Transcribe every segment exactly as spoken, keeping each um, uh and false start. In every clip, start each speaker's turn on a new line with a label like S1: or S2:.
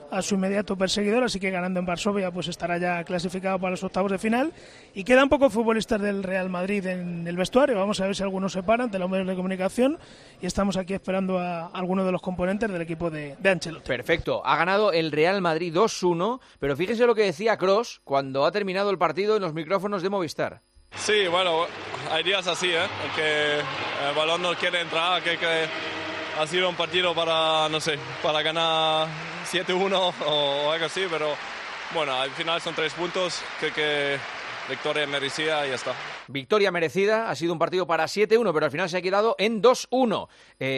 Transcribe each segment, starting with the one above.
S1: a su inmediato perseguidor, así que ganando en Varsovia pues estará ya clasificado para los octavos de final. Y quedan pocos futbolistas del Real Madrid en el vestuario, vamos a ver si algunos se paran de los medios de comunicación, y estamos aquí esperando a algunos de los componentes del equipo de, de Ancelotti.
S2: Perfecto, ha ganado el Real Madrid dos uno, pero fíjense lo que decía Kroos cuando ha terminado el partido en los micrófonos de Movistar.
S3: Sí, bueno, hay días así, ¿eh? Que el balón no quiere entrar, que, que ha sido un partido para, no sé, para ganar siete uno o algo así, pero bueno, al final son tres puntos que, que victoria merecida y ya está.
S2: Victoria merecida, ha sido un partido para siete uno, pero al final se ha quedado en dos uno.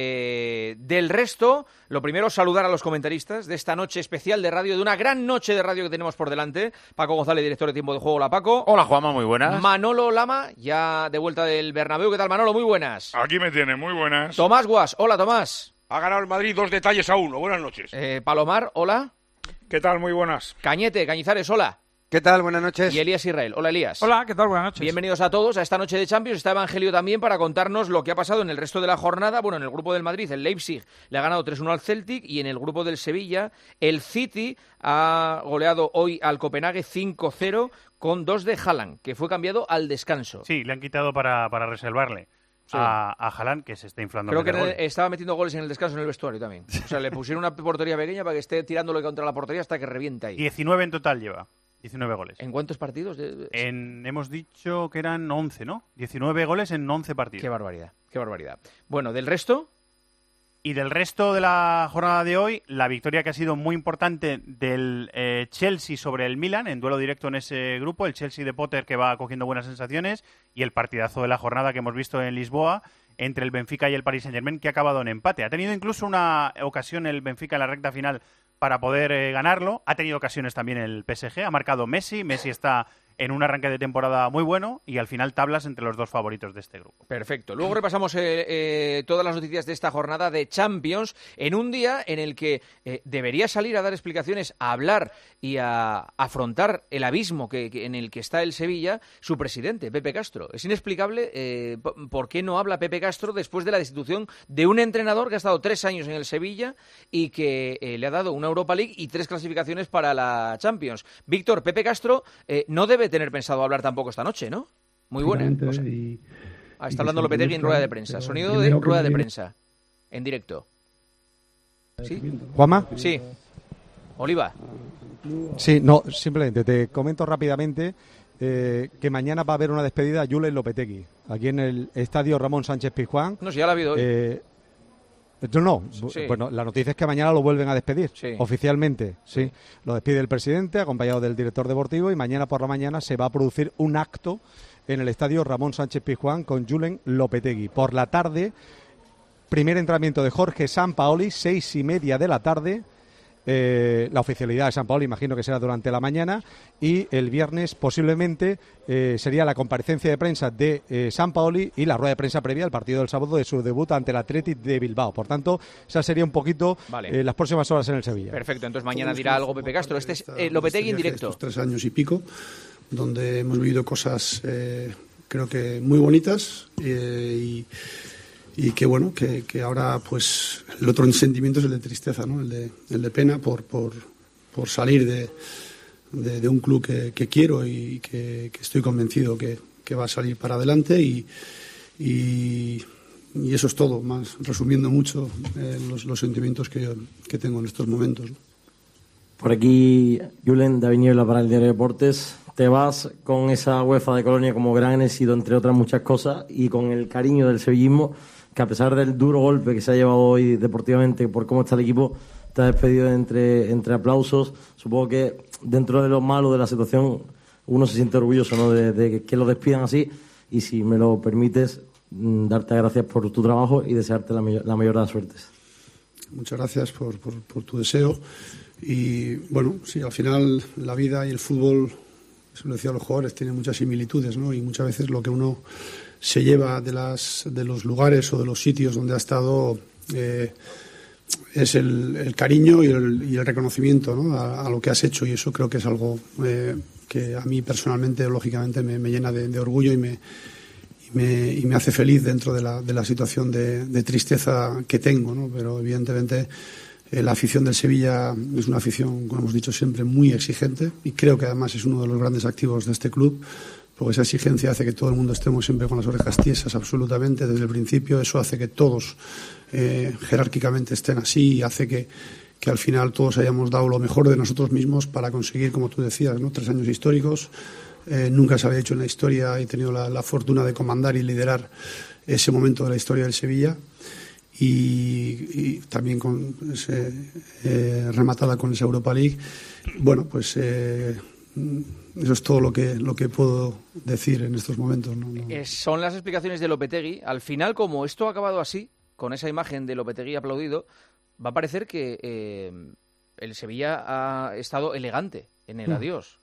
S2: Eh, del resto, lo primero, saludar a los comentaristas de esta noche especial de radio, de una gran noche de radio que tenemos por delante. Paco González, director de Tiempo de Juego. Hola, Paco.
S4: Hola, Juanma, muy buenas.
S2: Manolo Lama, ya de vuelta del Bernabéu. ¿Qué tal, Manolo? Muy buenas.
S5: Aquí me tiene, muy buenas.
S2: Tomás Guas. Hola, Tomás.
S6: Ha ganado el Madrid dos detalles a uno. Buenas noches.
S2: Eh, Palomar, hola.
S5: ¿Qué tal? Muy buenas.
S2: Cañete, Cañizares, hola.
S7: ¿Qué tal? Buenas noches.
S2: Y Elías Israel. Hola, Elías.
S8: Hola, ¿qué tal? Buenas noches.
S2: Bienvenidos a todos a esta noche de Champions. Está Evangelio también para contarnos lo que ha pasado en el resto de la jornada. Bueno, en el grupo del Madrid, el Leipzig le ha ganado tres uno al Celtic, y en el grupo del Sevilla, el City ha goleado hoy al Copenhague cinco cero con dos de Haaland, que fue cambiado al descanso.
S8: Sí, le han quitado para, para reservarle. Sí. A, a Haaland, que se está inflando.
S2: Creo que el, estaba metiendo goles en el descanso en el vestuario también. O sea, le pusieron una portería pequeña para que esté tirándole contra la portería hasta que revienta ahí.
S8: diecinueve en total lleva. diecinueve goles.
S2: ¿En cuántos partidos?
S8: En, hemos dicho que eran once, ¿no? diecinueve goles en once partidos.
S2: Qué barbaridad, qué barbaridad. Bueno, ¿del resto?
S8: Y del resto de la jornada de hoy, la victoria que ha sido muy importante del eh, Chelsea sobre el Milan, en duelo directo en ese grupo, el Chelsea de Potter, que va cogiendo buenas sensaciones, y el partidazo de la jornada que hemos visto en Lisboa entre el Benfica y el Paris Saint-Germain, que ha acabado en empate. Ha tenido incluso una ocasión el Benfica en la recta final para poder eh, ganarlo. Ha tenido ocasiones también el P S G, ha marcado Messi, Messi está en un arranque de temporada muy bueno, y al final tablas entre los dos favoritos de este grupo.
S2: Perfecto. Luego repasamos eh, eh, todas las noticias de esta jornada de Champions, en un día en el que eh, debería salir a dar explicaciones, a hablar y a afrontar el abismo que, que en el que está el Sevilla, su presidente, Pepe Castro. Es inexplicable eh, por qué no habla Pepe Castro después de la destitución de un entrenador que ha estado tres años en el Sevilla y que eh, le ha dado una Europa League y tres clasificaciones para la Champions. Víctor, Pepe Castro eh, no debe tener pensado hablar tampoco esta noche, ¿no? Muy buena cosa. Y, ah, está hablando Lopetegui en rueda de prensa. Sonido de rueda de prensa. En directo. ¿Sí?
S9: ¿Juanma?
S2: Sí. Oliva.
S9: Sí, no, simplemente te comento rápidamente eh, que mañana va a haber una despedida a Julen Lopetegui, aquí en el estadio Ramón Sánchez Pizjuán.
S2: No, si ya la ha habido hoy.
S9: Eh, No, no. Sí. Bueno, la noticia es que mañana lo vuelven a despedir, sí. Oficialmente, sí. sí. Lo despide el presidente, acompañado del director deportivo, y mañana por la mañana se va a producir un acto en el estadio Ramón Sánchez Pizjuán con Julen Lopetegui. Por la tarde, primer entrenamiento de Jorge Sampaoli, seis y media de la tarde. Eh, la oficialidad de Sampaoli imagino que será durante la mañana, y el viernes posiblemente eh, sería la comparecencia de prensa de eh, Sampaoli y la rueda de prensa previa al partido del sábado de su debut ante el Athletic de Bilbao. Por tanto, esa sería un poquito vale. eh, las próximas horas en el Sevilla.
S2: Perfecto, entonces mañana dirá algo Pepe Castro. Este es eh, Lopetegui en directo.
S10: Estos tres años y pico, donde hemos vivido cosas eh, creo que muy bonitas eh, y Y que bueno, que, que ahora pues el otro sentimiento es el de tristeza, ¿no? El de, el de pena por, por, por salir de, de, de un club que, que quiero y que, que estoy convencido que, que va a salir para adelante, y, y, y eso es todo, más resumiendo mucho eh, los, los sentimientos que, yo, que tengo en estos momentos, ¿no?
S11: Por aquí, Julen, de Aviñuela para el Diario Deportes. Te vas con esa UEFA de Colonia como gran éxito, entre otras muchas cosas, y con el cariño del sevillismo, que a pesar del duro golpe que se ha llevado hoy deportivamente por cómo está el equipo, te has despedido entre, entre aplausos. Supongo que dentro de lo malo de la situación uno se siente orgulloso, ¿no?, de, de que lo despidan así, y si me lo permites, darte gracias por tu trabajo y desearte la, la mayor de las suertes.
S10: Muchas gracias por, por, por tu deseo. Y bueno, sí, al final la vida y el fútbol, eso lo decía los jugadores, tiene muchas similitudes, ¿no? Y muchas veces lo que uno se lleva de las de los lugares o de los sitios donde ha estado eh, es el, el cariño y el, y el reconocimiento, ¿no?, a, a lo que has hecho, y eso creo que es algo eh, que a mí personalmente, lógicamente, me, me llena de, de orgullo y me, y me y me hace feliz dentro de la, de la situación de, de tristeza que tengo, ¿no? Pero evidentemente Eh, la afición del Sevilla es una afición, como hemos dicho siempre, muy exigente y creo que además es uno de los grandes activos de este club, porque esa exigencia hace que todo el mundo estemos siempre con las orejas tiesas absolutamente desde el principio. Eso hace que todos eh, jerárquicamente estén así y hace que, que al final todos hayamos dado lo mejor de nosotros mismos para conseguir, como tú decías, ¿no?, tres años históricos. Eh, nunca se había hecho en la historia. He tenido la, la fortuna de comandar y liderar ese momento de la historia del Sevilla y, y también con ese, eh, rematada con esa Europa League. Bueno, pues eh, eso es todo lo que lo que puedo decir en estos momentos, ¿no? No.
S2: Eh, son las explicaciones de Lopetegui. Al final, como esto ha acabado así, con esa imagen de Lopetegui aplaudido, va a parecer que eh, el Sevilla ha estado elegante en el adiós.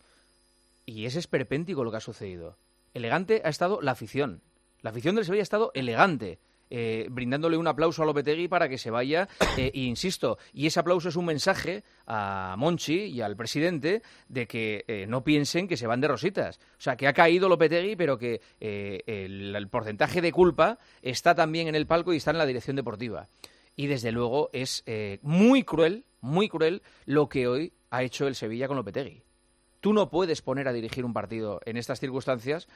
S2: Y es esperpéntico lo que ha sucedido. Elegante ha estado la afición. La afición del Sevilla ha estado elegante, eh, brindándole un aplauso a Lopetegui para que se vaya, eh, e insisto, y ese aplauso es un mensaje a Monchi y al presidente de que eh, no piensen que se van de rositas. O sea, que ha caído Lopetegui, pero que eh, el, el porcentaje de culpa está también en el palco y está en la dirección deportiva. Y desde luego es eh, muy cruel, muy cruel lo que hoy ha hecho el Sevilla con Lopetegui. Tú no puedes poner a dirigir un partido en estas circunstancias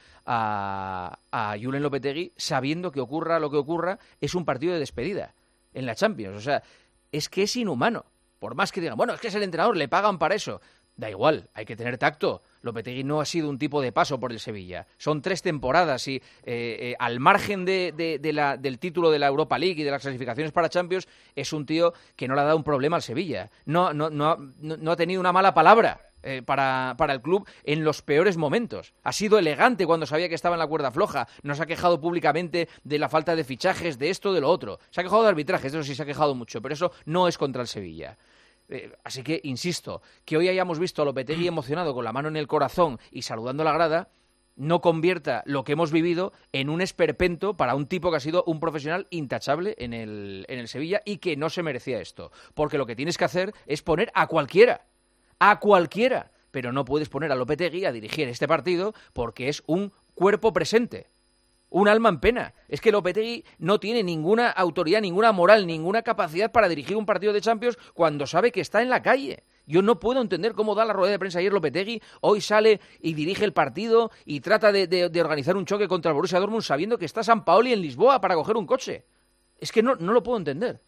S2: a, a Julen Lopetegui sabiendo que ocurra lo que ocurra, es un partido de despedida en la Champions. O sea, es que es inhumano. Por más que digan, bueno, es que es el entrenador, le pagan para eso. Da igual, hay que tener tacto. Lopetegui no ha sido un tipo de paso por el Sevilla. Son tres temporadas y eh, eh, al margen de, de, de la, del título de la Europa League y de las clasificaciones para Champions, es un tío que no le ha dado un problema al Sevilla. No, no, no, no, no ha tenido una mala palabra Eh, para, para el club en los peores momentos. Ha sido elegante cuando sabía que estaba en la cuerda floja. No se ha quejado públicamente de la falta de fichajes, de esto, de lo otro. Se ha quejado de arbitrajes, eso sí se ha quejado mucho, pero eso no es contra el Sevilla. Eh, así que, insisto, que hoy hayamos visto a Lopetegui emocionado con la mano en el corazón y saludando la grada, no convierta lo que hemos vivido en un esperpento para un tipo que ha sido un profesional intachable en el, en el Sevilla y que no se merecía esto. Porque lo que tienes que hacer es poner a cualquiera. A cualquiera, pero no puedes poner a Lopetegui a dirigir este partido porque es un cuerpo presente, un alma en pena. Es que Lopetegui no tiene ninguna autoridad, ninguna moral, ninguna capacidad para dirigir un partido de Champions cuando sabe que está en la calle. Yo no puedo entender cómo da la rueda de prensa ayer Lopetegui, hoy sale y dirige el partido y trata de, de, de organizar un choque contra el Borussia Dortmund sabiendo que está Sampaoli en Lisboa para coger un coche. Es que no, no lo puedo entender.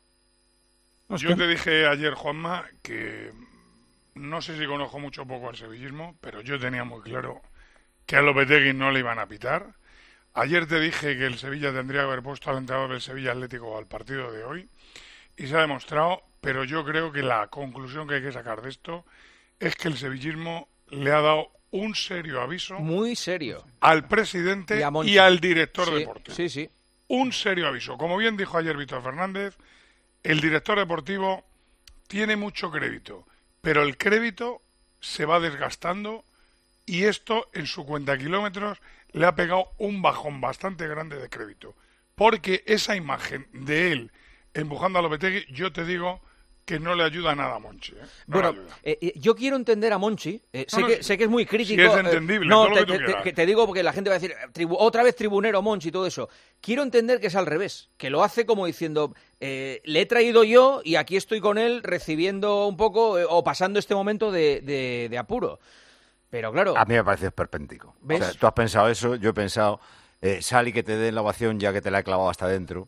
S5: Yo te dije ayer, Juanma, que no sé si conozco mucho o poco al sevillismo, pero yo tenía muy claro que a Lopetegui no le iban a pitar. Ayer te dije que el Sevilla tendría que haber puesto al entrenador del Sevilla Atlético al partido de hoy y se ha demostrado, pero yo creo que la conclusión que hay que sacar de esto es que el sevillismo le ha dado un serio aviso.
S2: Muy serio.
S5: Al presidente y, y al director
S2: sí,
S5: deportivo.
S2: Sí, sí.
S5: Un serio aviso. Como bien dijo ayer Víctor Fernández, el director deportivo tiene mucho crédito, pero el crédito se va desgastando y esto en su cuenta kilómetros le ha pegado un bajón bastante grande de crédito. Porque esa imagen de él empujando a Lopetegui, yo te digo que no le ayuda nada a Monchi. ¿eh? No
S2: bueno, eh, yo quiero entender a Monchi. Eh, sé,
S5: no, no,
S2: que, sé que es muy crítico.
S5: Si es entendible,
S2: eh, no,
S5: todo
S2: te,
S5: lo que tú
S2: te,
S5: quieras.
S2: te, te digo porque la gente va a decir, tribu, otra vez tribunero Monchi y todo eso. Quiero entender que es al revés, que lo hace como diciendo, eh, le he traído yo y aquí estoy con él recibiendo un poco eh, o pasando este momento de, de, de apuro. Pero claro...
S4: A mí me parece esperpéntico. O sea, tú has pensado eso, yo he pensado, eh, sal y que te den la ovación ya que te la he clavado hasta dentro.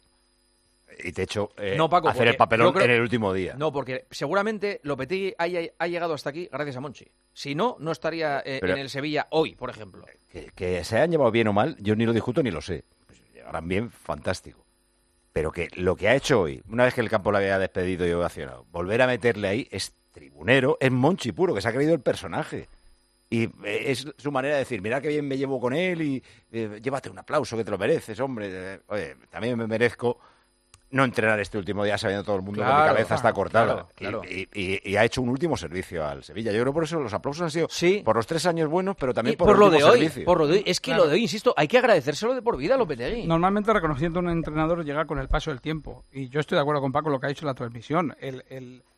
S4: Y te he hecho eh,
S2: no, Paco,
S4: hacer el papelón
S2: creo,
S4: en el último día.
S2: No, porque seguramente Lopetegui haya, ha llegado hasta aquí gracias a Monchi. Si no, no estaría eh, Pero, en el Sevilla hoy, por ejemplo.
S4: Que, que se hayan llevado bien o mal, yo ni lo discuto ni lo sé. Pues llegarán bien, fantástico. Pero que lo que ha hecho hoy, una vez que el campo lo había despedido y ovacionado, volver a meterle ahí es tribunero, es Monchi puro, que se ha creído el personaje. Y es su manera de decir, mira qué bien me llevo con él y eh, llévate un aplauso que te lo mereces, hombre. Oye, también me merezco no entrenar este último día sabiendo todo el mundo
S2: claro,
S4: que mi cabeza está cortada.
S2: Claro, claro.
S4: Y, y, y ha hecho un último servicio al Sevilla. Yo creo por eso los aplausos han sido
S2: sí.
S4: por los tres años buenos, pero también
S2: y
S4: por,
S2: por
S4: el
S2: lo
S4: último
S2: de hoy,
S4: servicio.
S2: Por lo de hoy. Es que claro. lo de hoy, insisto, hay que agradecérselo de por vida a Lopetegui.
S7: Normalmente reconociendo a un entrenador llega con el paso del tiempo. Y yo estoy de acuerdo con Paco en lo que ha dicho en la transmisión. El, el,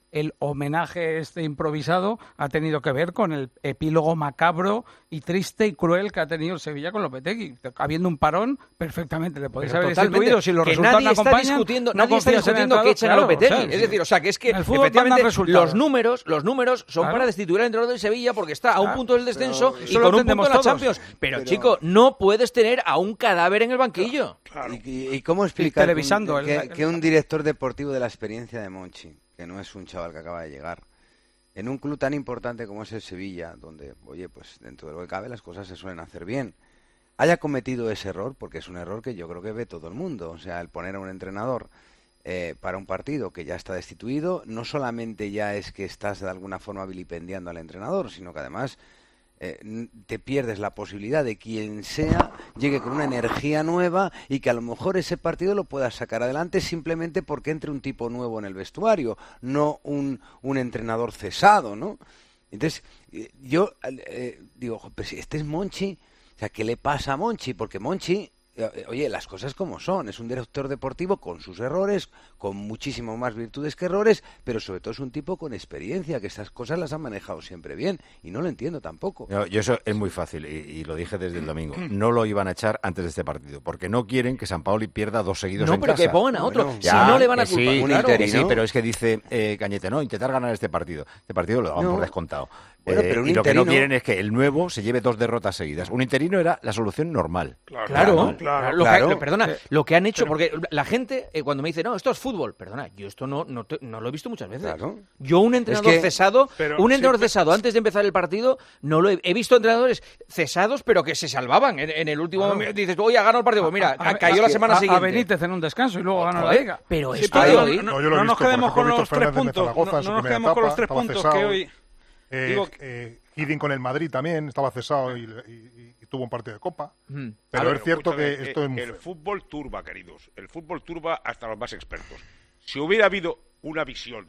S7: el homenaje este improvisado ha tenido que ver con el epílogo macabro y triste y cruel que ha tenido el Sevilla con Lopetegui. Habiendo un parón, perfectamente le podéis haber destituido si los
S2: que
S7: resultados
S2: nadie
S7: no acompañan.
S2: Está discutiendo,
S7: no
S2: nadie está discutiendo que echen a Lopetegui. Claro, o sea, es decir, o sea, que es que efectivamente los números, los números son claro. para destituir al entrenador del Sevilla porque está a un punto del descenso pero, y con un punto en la Champions. Pero, pero, chico, no puedes tener a un cadáver en el banquillo.
S12: Claro. ¿Y, y cómo explicar televisando que, el, que, que un director deportivo de la experiencia de Monchi, que no es un chaval que acaba de llegar, en un club tan importante como es el Sevilla, donde, oye, pues dentro de lo que cabe las cosas se suelen hacer bien, haya cometido ese error, porque es un error que yo creo que ve todo el mundo, o sea, el poner a un entrenador eh, para un partido que ya está destituido, no solamente ya es que estás de alguna forma vilipendiando al entrenador, sino que además Eh, te pierdes la posibilidad de quien sea llegue con una energía nueva y que a lo mejor ese partido lo puedas sacar adelante simplemente porque entre un tipo nuevo en el vestuario, no un, un entrenador cesado, ¿no? Entonces, eh, yo eh, digo, pues este es Monchi, o sea, ¿qué le pasa a Monchi? Porque Monchi, eh, oye, las cosas como son, es un director deportivo con sus errores, con muchísimo más virtudes que errores, pero sobre todo es un tipo con experiencia, que estas cosas las ha manejado siempre bien, y no lo entiendo tampoco.
S4: No, yo eso es muy fácil, y, y lo dije desde el domingo, no lo iban a echar antes de este partido, porque no quieren que Sampaoli pierda dos seguidos
S2: no,
S4: en casa.
S2: No, pero que pongan a otro,
S4: bueno,
S2: si ya, no le van a culpar.
S4: Sí,
S2: un claro.
S4: interino. Sí, pero es que dice eh, Cañete, no, intentar ganar este partido. Este partido lo daban no. por descontado. Bueno, eh, pero un y lo interino... que no quieren es que el nuevo se lleve dos derrotas seguidas. Un interino era la solución normal.
S2: Claro, claro. claro,
S4: claro,
S2: lo
S4: claro.
S2: Que, perdona, eh, lo que han hecho, pero... porque la gente eh, cuando me dice, no, esto es fútbol, perdona, yo esto no no, te, no lo he visto muchas veces. Claro. Yo un entrenador es que... cesado, pero, un entrenador sí, cesado antes de empezar el partido, no lo he, he visto entrenadores cesados, pero que se salvaban en, en el último claro. momento. Dices, oye, ha ganado el partido, pues mira, a, a, cayó la semana
S7: a,
S2: siguiente.
S7: A Benítez en un descanso y luego ganó la Liga.
S2: Pero
S7: sí,
S2: esto
S7: pero
S2: no,
S7: no, no, no nos quedemos con los tres puntos. No, no nos quedemos con los tres puntos que hoy...
S13: Eh,
S7: Digo,
S13: eh, Hiddink con el Madrid también estaba cesado y, y, y tuvo un partido de Copa.
S6: Mm.
S13: Pero
S6: ver,
S13: es cierto que
S6: eh,
S13: esto es muy
S6: el
S13: feo.
S6: fútbol turba, queridos. El fútbol turba hasta los más expertos. Si hubiera habido una visión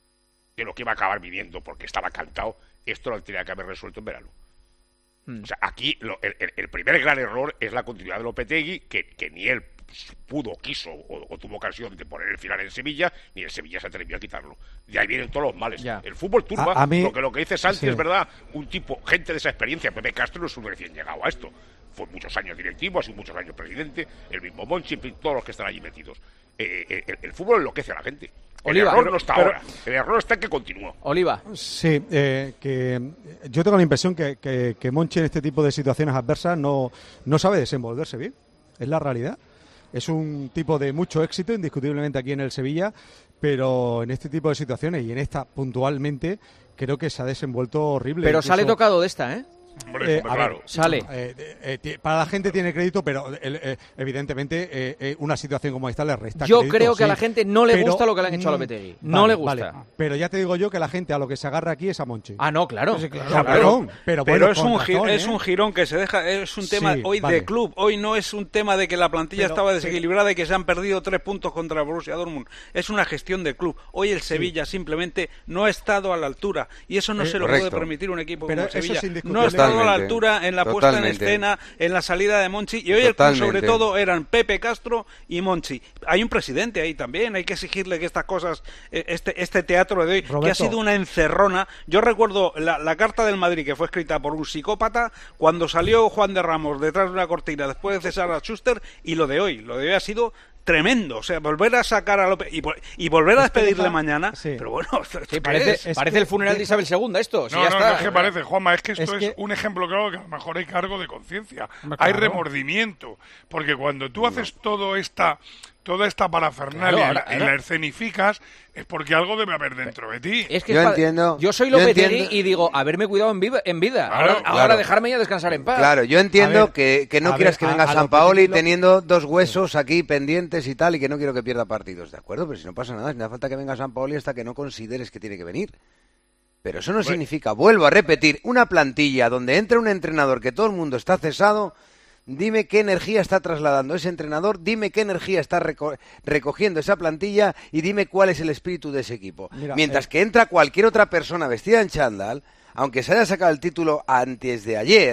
S6: de lo que iba a acabar viviendo porque estaba cantado, esto lo tenía que haber resuelto en verano. Mm. O sea, aquí lo, el, el primer gran error es la continuidad de Lopetegui, que, que ni él pudo, quiso o, o tuvo ocasión de poner el final en Sevilla, ni el Sevilla se atrevió a quitarlo. De ahí vienen todos los males. Ya. El fútbol turba, a, a mí, lo que lo que dice Santi sí. es verdad, un tipo, gente de esa experiencia. Pepe Castro no es un recién llegado a esto. Fue muchos años directivo, ha sido muchos años presidente, el mismo Monchi, todos los que están allí metidos. Eh, eh, el, el fútbol enloquece a la gente. El Oliva, error pero, no está pero, ahora, el error está en que continúa.
S2: Oliva.
S9: Sí, eh, que yo tengo la impresión que, que, que Monchi en este tipo de situaciones adversas no, no sabe desenvolverse bien, es la realidad. Es un tipo de mucho éxito, indiscutiblemente aquí en el Sevilla, pero en este tipo de situaciones y en esta puntualmente creo que se ha desenvuelto horrible.
S2: Pero
S9: incluso...
S2: sale tocado de esta, ¿eh?
S6: Hombre,
S9: eh,
S6: claro.
S9: ver,
S2: sale.
S9: Eh, eh, eh, para la gente tiene crédito, pero eh, evidentemente eh, eh, una situación como esta le resta
S2: Yo
S9: crédito,
S2: creo que
S9: sí.
S2: a la gente no le
S9: pero,
S2: gusta lo que le han hecho a Lopetegui. No
S9: vale,
S2: le gusta.
S9: Vale. Pero ya te digo yo que la gente a lo que se agarra aquí es a Monchi.
S2: Ah, no, claro.
S7: Sí, claro,
S9: claro,
S7: claro.
S9: Pero, pero,
S7: pero
S9: bueno,
S7: es, un
S9: razón,
S7: ¿eh?
S9: es
S7: un girón que se deja. Es un tema
S9: sí,
S7: hoy
S9: vale.
S7: de club. Hoy no es un tema de que la plantilla
S9: pero,
S7: estaba desequilibrada y que se han perdido tres puntos contra el Borussia Dortmund. Es una gestión de club. Hoy el Sevilla sí. simplemente no ha estado a la altura. Y eso no eh, se lo
S12: correcto.
S7: puede permitir un equipo
S9: pero
S7: como Sevilla.
S9: Es
S7: no ha estado a la altura en la puesta en escena, en la salida de Monchi, y hoy Totalmente. el club sobre todo eran Pepe Castro y Monchi. Hay un presidente ahí también, hay que exigirle que estas cosas, este este teatro de hoy, Roberto. que ha sido una encerrona. Yo recuerdo la, la carta del Madrid que fue escrita por un psicópata cuando salió Juan de Ramos detrás de una cortina después de cesar a Schuster, y lo de hoy, lo de hoy ha sido tremendo, o sea, volver a sacar a López y, y volver a despedirle mañana, sí. pero bueno,
S2: sí, parece, es parece que, el funeral de Isabel segunda esto. Si
S5: no,
S2: ya
S5: no,
S2: está.
S5: no es que parece, Juanma, es que esto es,
S9: es que...
S5: un ejemplo claro que a lo mejor hay cargo de conciencia,
S9: claro.
S5: hay remordimiento, porque cuando tú haces todo esta toda esta parafernalia claro, ahora, y ahora. la escenificas, es porque algo debe haber dentro de ti.
S2: Es que
S12: yo
S2: es
S12: entiendo.
S2: Yo soy Lopetegui y digo, haberme cuidado en vida. En vida.
S5: Claro,
S2: ahora,
S5: claro.
S2: ahora dejarme ya descansar en paz.
S12: Claro, yo entiendo ver, que, que no quieras ver, que venga Sampaoli
S9: lo...
S12: teniendo dos huesos aquí pendientes y tal, y que no quiero que pierda partidos, ¿de acuerdo? Pero si no pasa nada, si no hace falta que venga Sampaoli hasta que no consideres que tiene que venir. Pero eso no bueno. significa, vuelvo a repetir, una plantilla donde entra un entrenador que todo el mundo está cesado. Dime qué energía está trasladando ese entrenador, dime qué energía está reco- recogiendo esa plantilla y dime cuál es el espíritu de ese equipo. Mira, Mientras eh... que entra cualquier otra persona vestida en chándal, aunque se haya sacado el título antes de ayer,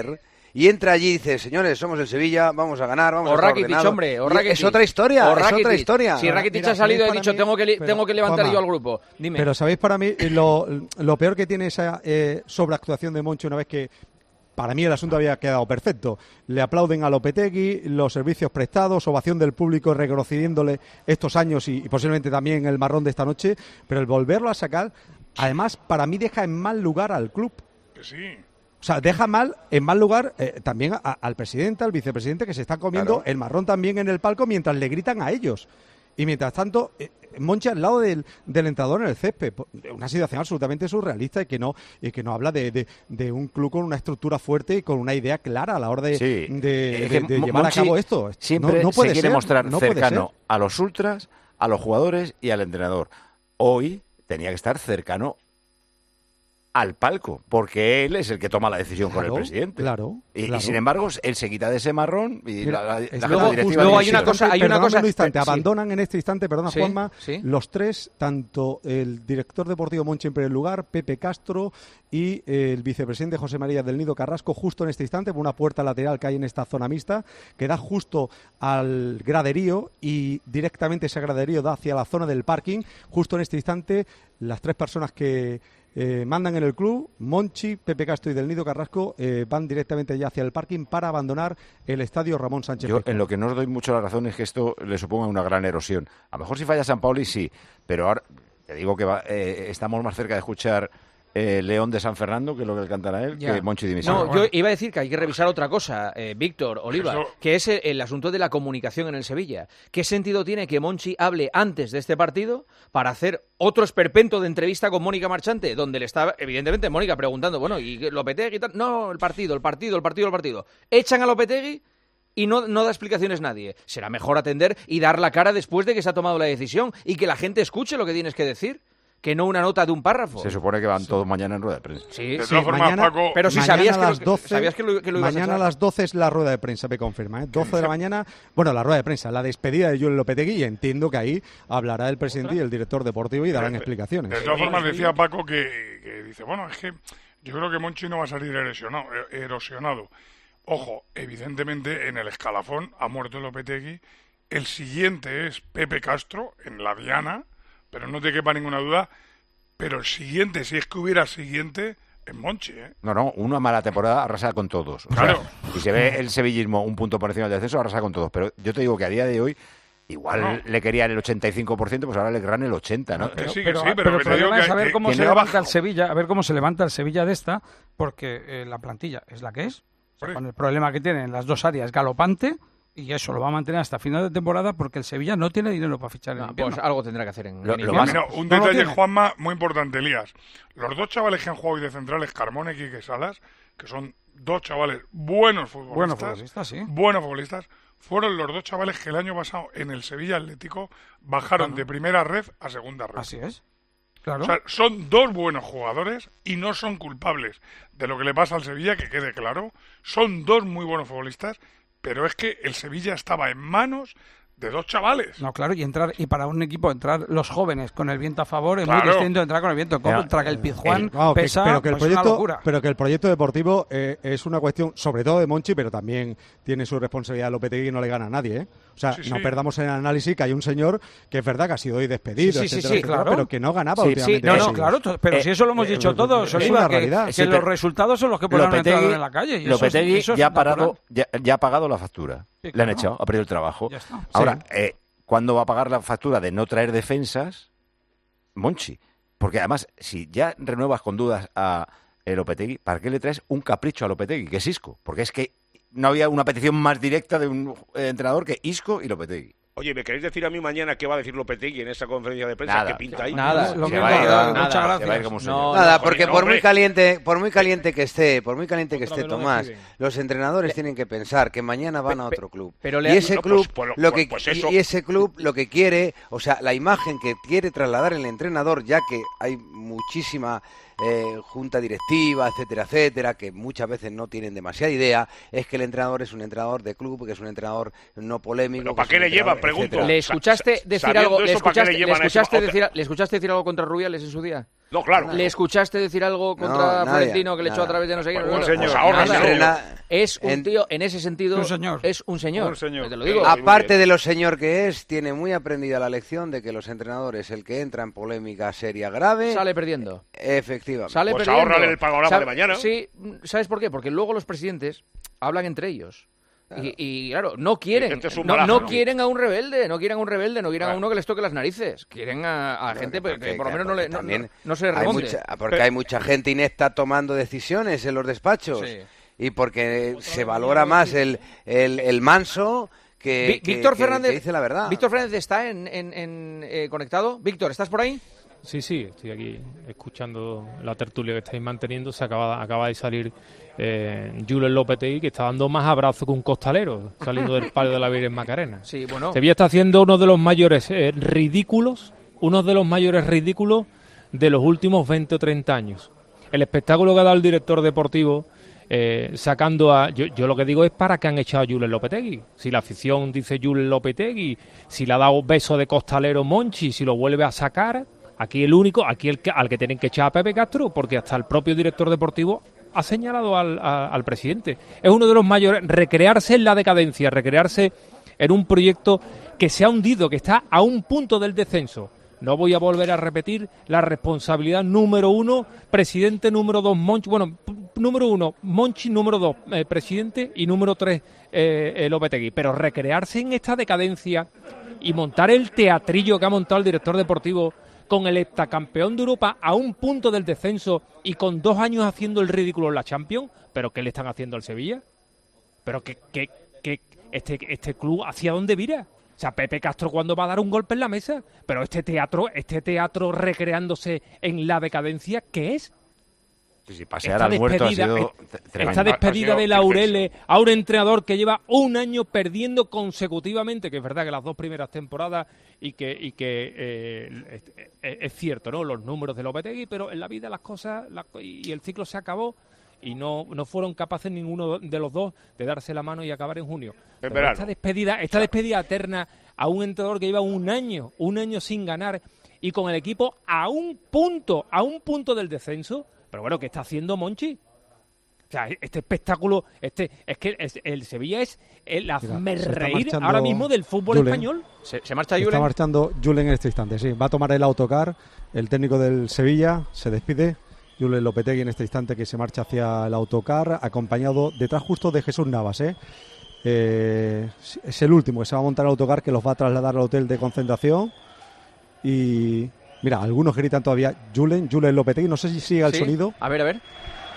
S12: y entra allí y dice, señores, somos el Sevilla, vamos a ganar, vamos
S2: o
S12: a estar
S2: Rakitic,
S12: ordenados.
S2: hombre, o
S12: Y
S2: Rakitic.
S12: Es otra historia,
S2: O
S12: es
S2: Rakitic.
S12: otra historia.
S2: Si Rakitic
S9: Mira,
S2: ha salido y ha
S9: para
S2: dicho,
S9: mí-
S2: tengo que, li-
S9: pero,
S2: tengo que levantar
S9: Juanma,
S2: yo al grupo. Dime.
S9: Pero ¿sabéis para mí lo, lo peor que tiene esa eh, sobreactuación de Monchi una vez que para mí el asunto había quedado perfecto? Le aplauden a Lopetegui, los servicios prestados, ovación del público reconociéndole estos años y, y posiblemente también el marrón de esta noche, pero el volverlo a sacar, además, para mí deja en mal lugar al club.
S5: Que sí.
S9: O sea, deja mal, en mal lugar eh, también a- al presidente, al vicepresidente, que se está comiendo
S12: Claro.
S9: el marrón también en el palco mientras le gritan a ellos. Y mientras tanto, eh, Monchi al lado del, del entrenador en el césped. Po- Una situación absolutamente surrealista y que no y que no habla de, de- de un club con una estructura fuerte y con una idea clara a la hora de,
S4: Sí.
S9: de-
S4: Es
S9: de-
S4: que
S9: de
S4: Mo-
S9: llevar
S4: Monchi
S9: a cabo esto.
S4: Siempre
S9: no, no puede
S4: se quiere
S9: ser,
S4: mostrar
S9: no puede
S4: cercano
S9: ser.
S4: a los ultras, a los jugadores y al entrenador. Hoy tenía que estar cercano al palco, porque él es el que toma la decisión
S9: Claro,
S4: con el presidente.
S9: claro,
S4: Y, y
S9: claro.
S4: sin embargo, él se quita de ese marrón y
S9: Mira,
S4: la, la-
S9: es
S4: la
S9: luego-
S4: junta directiva
S2: luego
S4: dice,
S2: hay una cosa- hay una
S9: Perdóname
S2: cosa-
S9: un instante,
S2: sí.
S9: abandonan en este instante, perdona
S2: Sí,
S9: Juanma,
S2: sí.
S9: los tres, tanto el director deportivo Monchi en primer lugar, Pepe Castro y el vicepresidente José María del Nido Carrasco, justo en este instante, por una puerta lateral que hay en esta zona mixta, que da justo al graderío y directamente ese graderío da hacia la zona del parking. Justo en este instante, las tres personas que eh, mandan en el club, Monchi, Pepe Castro y del Nido Carrasco, eh, van directamente ya hacia el parking para abandonar el estadio Ramón Sánchez
S4: Yo
S9: Pizjuán.
S4: en lo que no os doy mucho la razón es que esto le suponga una gran erosión. A lo mejor si falla San Pauli sí, pero ahora te digo que va- eh, estamos más cerca de escuchar eh, León de San Fernando, que es lo que le cantan a él,
S2: Ya.
S4: que Monchi dimisión.
S2: No, yo iba a decir que hay que revisar otra cosa, eh, Víctor, Oliva,
S5: Eso-
S2: que es el, el asunto de la comunicación en el Sevilla. ¿Qué sentido tiene que Monchi hable antes de este partido para hacer otro esperpento de entrevista con Mónica Marchante, donde le está, evidentemente, Mónica preguntando, bueno, ¿y Lopetegui y tal? No, el partido, el partido, el partido, el partido. Echan a Lopetegui y no, no da explicaciones nadie. Será mejor atender y dar la cara después de que se ha tomado la decisión y que la gente escuche lo que tienes que decir, que no una nota de un párrafo.
S4: Se supone que van todos mañana en rueda de prensa.
S2: Sí,
S5: De
S2: sí.
S5: todas formas,
S9: mañana-
S5: Paco,
S2: Pero si
S9: Mañana
S2: sabías
S9: a
S2: que, lo,
S9: las doce,
S2: sabías que lo, que lo ibas a
S9: mañana a
S2: echar.
S9: las doce es la rueda de prensa, me confirma, ¿eh? doce de la mañana, bueno, la rueda de prensa, la despedida de Julen Lopetegui, y entiendo que ahí hablará el presidente y el director deportivo y darán explicaciones.
S5: De todas formas, decía Paco que, que dice, bueno, es que yo creo que Monchi no va a salir erosionado. erosionado. Ojo, evidentemente en el escalafón ha muerto Lopetegui. El siguiente es Pepe Castro en la diana, pero no te quepa ninguna duda. Pero el siguiente, si es que hubiera siguiente, es Monchi, ¿eh?
S4: No, no, una mala temporada arrasa con todos. O
S5: Claro.
S4: sea, si se ve el sevillismo un punto por encima del descenso, arrasa con todos. Pero yo te digo que a día de hoy, igual
S5: No.
S4: le querían el ochenta y cinco por ciento, pues ahora le querrán el ochenta por ciento, ¿no?
S5: Que sí, que
S14: pero,
S5: sí,
S14: pero
S5: pero,
S14: el
S5: que te digo
S14: problema
S5: que,
S14: es a ver
S5: que-
S14: cómo
S5: que
S14: se
S5: no ha
S14: levanta
S5: bajado.
S14: el Sevilla, a ver cómo se levanta el Sevilla de esta, porque eh, la plantilla es la que es, o sea,
S5: Hombre.
S14: con el problema que tienen las dos áreas galopante, y eso lo va a mantener hasta final de temporada porque el Sevilla no tiene dinero para fichar en
S2: No,
S14: invierno.
S2: pues algo tendrá que hacer en,
S4: Lo-
S2: en
S4: lo
S2: invierno.
S4: más-
S5: Mira, un
S14: No lo
S5: detalle,
S14: tiene.
S5: Juanma, muy importante, Elías. Los dos chavales que han jugado hoy de centrales, Carmona y Quique Salas, que son dos chavales buenos futbolistas,
S14: Bueno, futbolistas, sí.
S5: buenos futbolistas, fueron los dos chavales que el año pasado en el Sevilla Atlético bajaron de primera red a segunda red.
S14: Así es. Claro.
S5: O sea, son dos buenos jugadores y no son culpables de lo que le pasa al Sevilla, que quede claro. Son dos muy buenos futbolistas, pero es que el Sevilla estaba en manos de dos chavales.
S14: No, claro, y entrar y para un equipo entrar los jóvenes con el viento a favor es
S5: Claro.
S14: muy distinto de entrar con el viento
S4: Pero,
S14: contra que el Pizjuán
S9: Eh, no, que-
S14: pesa,
S9: pero, que el
S14: pues, es una
S9: proyecto,
S14: locura.
S9: pero que el proyecto deportivo eh, es una cuestión, sobre todo de Monchi, pero también tiene su responsabilidad Lopetegui y no le gana a nadie. ¿eh? O sea,
S5: Sí,
S9: no
S5: sí.
S9: perdamos en el análisis que hay un señor que es verdad que ha sido hoy despedido,
S2: Sí, sí, sí,
S9: etcétera,
S2: sí,
S9: etcétera,
S14: claro.
S9: pero que no ganaba
S2: Sí,
S9: últimamente.
S2: sí, no, no,
S9: partidos.
S14: Claro, to- pero
S2: Eh,
S14: si eso lo hemos
S9: eh,
S14: dicho
S9: es
S14: todos,
S9: una
S14: Oliva, que,
S9: realidad.
S14: que
S4: Sí,
S14: los
S4: pero
S14: resultados son los que ponen al entrenador en la calle. Y eso es-
S4: Lopetegui
S14: eso es
S4: ya, ha
S14: natural.
S4: parado, ya, ya ha pagado la factura.
S14: Sí,
S4: Le han
S14: claro.
S4: echado, ha perdido el trabajo.
S14: Ya está.
S4: Ahora,
S9: Sí.
S4: eh, ¿cuándo va a pagar la factura de no traer defensas? Monchi. Porque además, si ya renuevas con dudas a eh, Lopetegui, ¿para qué le traes un capricho a Lopetegui, que es Isco? Porque es que no había una petición más directa de un eh, entrenador que Isco y Lopetegui.
S6: Oye, ¿me queréis decir a mí mañana qué va a decir Lopetegui en esa conferencia de prensa?
S4: Nada.
S6: ¿Qué pinta ahí?
S2: Nada.
S14: Lo
S4: Se
S14: mismo,
S4: va a ir,
S14: nada,
S4: nada,
S14: muchas
S4: se va a ir
S14: gracias.
S4: como un
S2: No,
S4: señor.
S12: Nada,
S5: no,
S12: porque
S5: no,
S12: por
S5: hombre.
S12: muy caliente, por muy caliente que esté, por muy caliente que
S15: Otra
S12: esté
S15: vez lo
S12: Tomás,
S15: deciden.
S12: los entrenadores tienen que pensar que mañana van a
S2: Pe-
S12: otro club.
S2: pero
S12: y
S2: le-
S12: ese
S6: no,
S12: club,
S6: pues, pues,
S12: lo
S6: pues,
S12: que
S6: pues
S12: y-
S6: eso.
S12: y ese club lo que quiere, o sea, la imagen que quiere trasladar el entrenador, ya que hay muchísima eh, junta directiva, etcétera, etcétera, que muchas veces no tienen demasiada idea, es que el entrenador es un entrenador de club, que es un entrenador no polémico.
S6: ¿Pero
S12: que
S6: para
S12: es
S6: qué
S12: un
S6: le llevan
S12: entrenador-
S6: pregunto.
S2: ¿Le escuchaste decir algo? ¿Le escuchaste, le, escuchaste decir, ¿Le escuchaste decir algo contra Rubiales en su día?
S6: No, claro.
S2: ¿Le escuchaste decir algo contra
S12: no,
S2: Florentino que
S12: nada.
S2: le echó a través de no sé qué?
S6: Pues,
S2: Bueno,
S6: señor,
S2: pues
S6: ahora
S2: nada.
S6: señor.
S2: Es un
S12: en...
S2: tío, en ese sentido,
S14: un señor.
S2: es un señor.
S6: Un señor.
S2: Te lo digo.
S12: Aparte de lo señor que es, tiene muy aprendida la lección de que los entrenadores, el que entra en polémica seria grave,
S2: sale perdiendo.
S12: Efectivamente.
S2: Sale
S6: pues
S2: perdiendo.
S6: ahórrale el panorama de mañana.
S2: Sí, ¿sabes por qué? Porque luego los presidentes hablan entre ellos. Claro. Y, y claro, no quieren, este es no, baraja, no, no quieren a un rebelde, no quieren a un rebelde, no quieren claro. a uno que les toque las narices, quieren a, a bueno, gente que, que, que por lo menos no, le, no, no, no se remonte.
S12: Mucha, porque Pero, hay mucha gente inepta tomando decisiones en los despachos sí. y porque se valora más el, el, el manso que, que,
S2: Víctor
S12: que,
S2: Fernández,
S12: que dice la verdad.
S2: Víctor Fernández está en, en, en eh, conectado. Víctor, ¿estás por ahí?
S15: Sí, sí, estoy aquí escuchando la tertulia que estáis manteniendo. Se acaba, acaba de salir eh, Julen Lopetegui, que está dando más abrazos que un costalero saliendo del palio de la Virgen Macarena.
S2: Sí, bueno.
S15: Sevilla está haciendo uno de los mayores eh, ridículos, uno de los mayores ridículos de los últimos veinte o treinta años. El espectáculo que ha dado el director deportivo eh, sacando a... Yo, yo lo que digo es para que han echado a Julen Lopetegui. Si la afición dice Julen Lopetegui, si le ha dado beso de costalero Monchi, si lo vuelve a sacar... Aquí el único, aquí el que, al que tienen que echar a Pepe Castro, porque hasta el propio director deportivo ha señalado al, a, al presidente. Es uno de los mayores, recrearse en la decadencia, recrearse en un proyecto que se ha hundido, que está a un punto del descenso. No voy a volver a repetir la responsabilidad número uno, presidente, número dos, Monchi, bueno, p- número uno, Monchi, número dos, eh, presidente, y número tres, eh, eh, Lopetegui. Pero recrearse en esta decadencia y montar el teatrillo que ha montado el director deportivo con el heptacampeón de Europa a un punto del descenso y con dos años haciendo el ridículo en la Champions, ¿pero qué le están haciendo al Sevilla? ¿Pero que, que, que este, este club hacia dónde vira? O sea, Pepe Castro cuando va a dar un golpe en la mesa, pero este teatro, este teatro recreándose en la decadencia, ¿qué es?
S4: Sí, sí, pasear al muerto ha sido tremendo.
S15: Esta despedida de Laureles a un entrenador que lleva un año perdiendo consecutivamente, que es verdad que las dos primeras temporadas y que y que eh, es, es cierto, ¿no? Los números de Lopetegui, pero en la vida las cosas la, y el ciclo se acabó y no no fueron capaces ninguno de los dos de darse la mano y acabar en junio. Pero esta despedida, esta despedida eterna a un entrenador que lleva un año, un año sin ganar y con el equipo a un punto, a un punto del descenso. Pero bueno, ¿qué está haciendo Monchi? O sea, este espectáculo, este es que es, el Sevilla es el hazmerreír ahora mismo del fútbol
S9: Julen.
S15: español.
S2: ¿Se, se marcha Julen?
S9: Está marchando Julen en este instante, sí. Va a tomar el autocar, el técnico del Sevilla se despide. Julen Lopetegui en este instante que se marcha hacia el autocar, acompañado detrás justo de Jesús Navas, ¿eh? Eh, es el último que se va a montar el autocar que los va a trasladar al hotel de concentración. Y... Mira, algunos gritan todavía Julen, Julen Lopetegui, no sé si sigue el
S2: ¿Sí?
S9: sonido.
S2: A ver, a ver.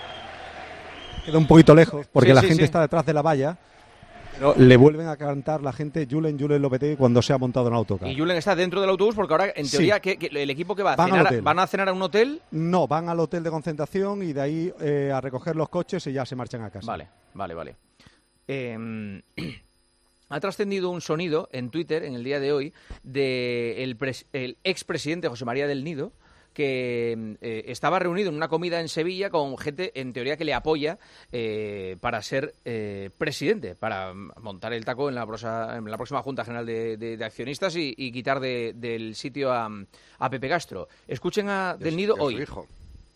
S9: Queda un poquito lejos, porque
S2: sí,
S9: la
S2: sí,
S9: gente
S2: sí.
S9: está detrás de la valla. Pero le vuelven a cantar la gente Julen, Julen Lopetegui cuando se ha montado en el autocar.
S2: Y Julen está dentro del autobús porque ahora, en teoría,
S9: Sí.
S2: ¿qué, qué, el equipo que va a
S9: Van
S2: cenar,
S9: al hotel.
S2: ¿van a cenar a un hotel?
S9: No, van al hotel de concentración y de ahí eh, a recoger los coches y ya se marchan a casa.
S2: Vale, vale, vale. Eh, ha trascendido un sonido en Twitter en el día de hoy de el, pres, el expresidente José María del Nido, que eh, estaba reunido en una comida en Sevilla con gente, en teoría, que le apoya eh, para ser eh, presidente, para montar el taco en la, prosa, en la próxima Junta General de, de, de Accionistas y, y quitar de, del sitio a, a Pepe Castro. Escuchen a Del Nido hoy.
S16: Hijo.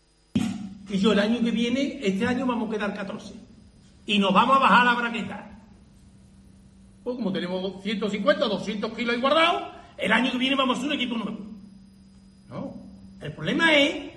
S16: Y yo el año que viene, este año vamos a quedar catorce. Y nos vamos a bajar la braqueta. Pues como tenemos ciento cincuenta, doscientos kilos ahí guardados, el año que viene vamos a hacer un equipo nuevo. No. El problema es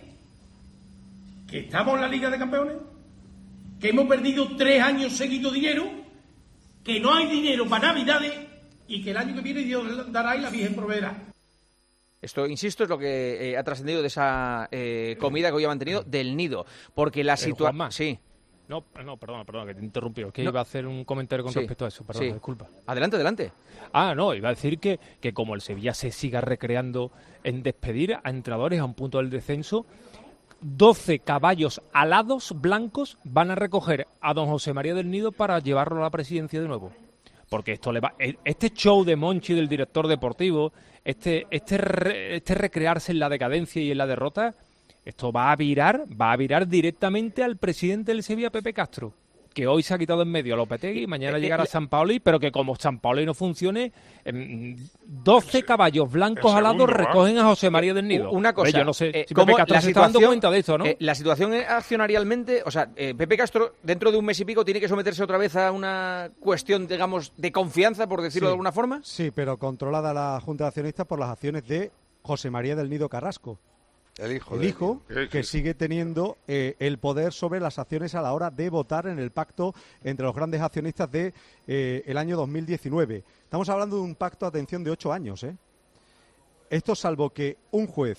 S16: que estamos en la Liga de Campeones, que hemos perdido tres años seguidos dinero, que no hay dinero para Navidades y que el año que viene Dios dará y la Virgen proveerá.
S2: Esto, insisto, es lo que eh, ha trascendido de esa eh, comida que hoy ha mantenido Del Nido. Porque la situación... Sí.
S15: No, no, perdona, perdona, que te interrumpió. Es que
S2: No.
S15: iba a hacer un comentario con
S2: Sí,
S15: respecto a eso. Perdón,
S2: sí.
S15: disculpa.
S2: Adelante, adelante.
S15: Ah, no, iba a decir que, que como el Sevilla se siga recreando en despedir a entrenadores a un punto del descenso, doce caballos alados blancos van a recoger a don José María del Nido para llevarlo a la presidencia de nuevo. Porque esto le va, este show de Monchi, del director deportivo, este, este, re, este recrearse en la decadencia y en la derrota, esto va a virar, va a virar directamente al presidente del Sevilla, Pepe Castro. que hoy se ha quitado en medio a Lopetegui, mañana llegará Sampaoli, pero que como Sampaoli no funcione, doce caballos blancos alados recogen a José María del Nido.
S2: Una cosa,
S15: Oye, yo no sé
S2: eh,
S15: si Pepe Castro se está dando cuenta de eso, ¿no?
S2: Eh, la situación accionarialmente, o sea, eh, Pepe Castro dentro de un mes y pico tiene que someterse otra vez a una cuestión, digamos, de confianza, por decirlo
S9: sí,
S2: de alguna forma.
S9: Sí, pero controlada la Junta de Accionistas por las acciones de José María del Nido Carrasco.
S12: El hijo.
S9: El hijo que sigue teniendo eh, el poder sobre las acciones a la hora de votar en el pacto entre los grandes accionistas de eh, el año dos mil diecinueve. Estamos hablando de un pacto, atención, de ocho años. ¿eh? Esto salvo que un juez